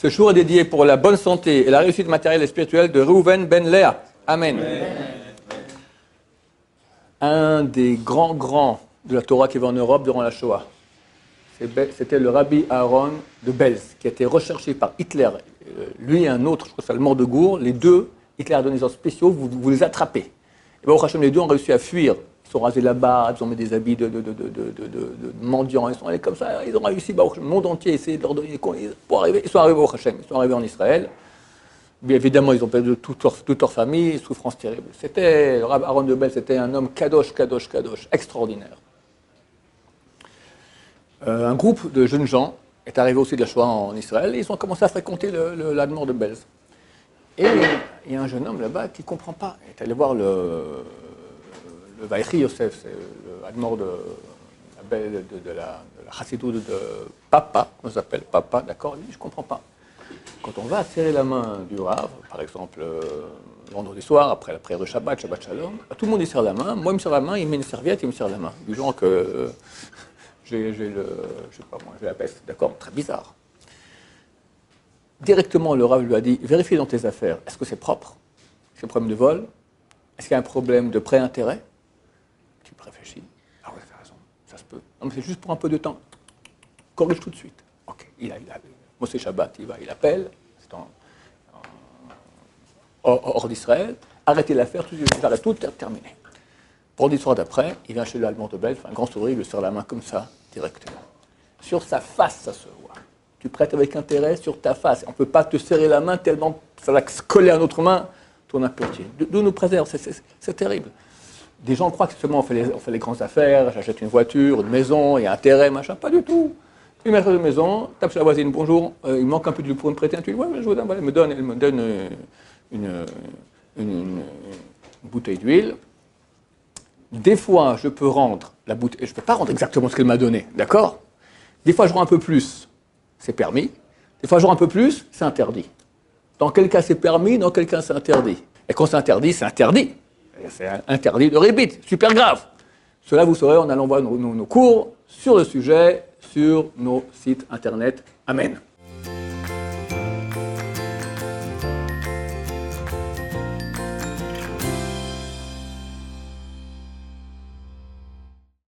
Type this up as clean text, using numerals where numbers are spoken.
Ce jour est dédié pour la bonne santé et la réussite matérielle et spirituelle de Reuven ben Léa. Amen. Un des grands de la Torah qui va en Europe durant la Shoah. C'était le rabbi Aaron de Belz, qui a été recherché par Hitler. Lui et un autre, je crois que c'est le mort de Gour, les deux, Hitler a donné des ordres spéciaux, vous les attrapez. Et bien, au Hachem, les deux ont réussi à fuir. Ils sont rasés là-bas, ils ont mis des habits de mendiants, ils sont allés comme ça, ils ont réussi, le monde entier a essayé de leur donner pour arriver. Ils sont arrivés au Hachem, ils sont arrivés en Israël. Bien évidemment, ils ont perdu toute leur famille, souffrance terrible. Le rabbi Aaron de Belz, c'était un homme kadosh, extraordinaire. Un groupe de jeunes gens est arrivé aussi de la Shoah en Israël et ils ont commencé à fréquenter l'Admor de Belz. Et il y a un jeune homme là-bas qui ne comprend pas. Il est allé voir le Vaïchi Yosef, c'est l'Admor de la Chassidut de Papa, on s'appelle Papa, d'accord. Il dit, je ne comprends pas. Quand on va serrer la main du Rav, par exemple, vendredi soir, après la prière de Shabbat Shalom, tout le monde y serre la main. Moi, il me serre la main, il met une serviette, il me serre la main. Du genre que j'ai la peste, d'accord, très bizarre. Directement, le Rav lui a dit, vérifie dans tes affaires, est-ce que c'est propre? Est-ce qu'il y a un problème de vol? Est-ce qu'il y a un problème de prêt-intérêt? Tu réfléchis. Ah ouais, t'as raison, ça se peut. Non, mais c'est juste pour un peu de temps. Corrige tout de suite. Ok, moi c'est Shabbat, il appelle, c'est hors d'Israël, arrêtez l'affaire, j'arrête tout, terminé. Pour l'histoire d'après, il vient chez l'Allemand de Belz, un grand sourire, il lui serre la main comme ça, directement. Sur sa face, ça se voit. Tu prêtes avec intérêt sur ta face. On ne peut pas te serrer la main tellement ça va se coller à notre main, ton appétit. D'où nous préserve, c'est terrible. Des gens croient que seulement on fait les grandes affaires, j'achète une voiture, une maison, il y a intérêt, machin, pas du tout. Tu mets de maison, tape sur la voisine, bonjour, il manque un peu d'huile pour me prêter un tuile, ouais, je vous donne, elle me donne une bouteille d'huile. Des fois, je peux rendre la bouteille, je ne peux pas rendre exactement ce qu'elle m'a donné, d'accord? Des fois, je rends un peu plus, c'est permis. Des fois, je rends un peu plus, c'est interdit. Dans quel cas c'est permis, dans quel cas c'est interdit. Et quand c'est interdit, c'est interdit. C'est interdit de rébit, super grave. Cela, vous saurez en allant voir nos cours sur le sujet, sur nos sites internet. Amen.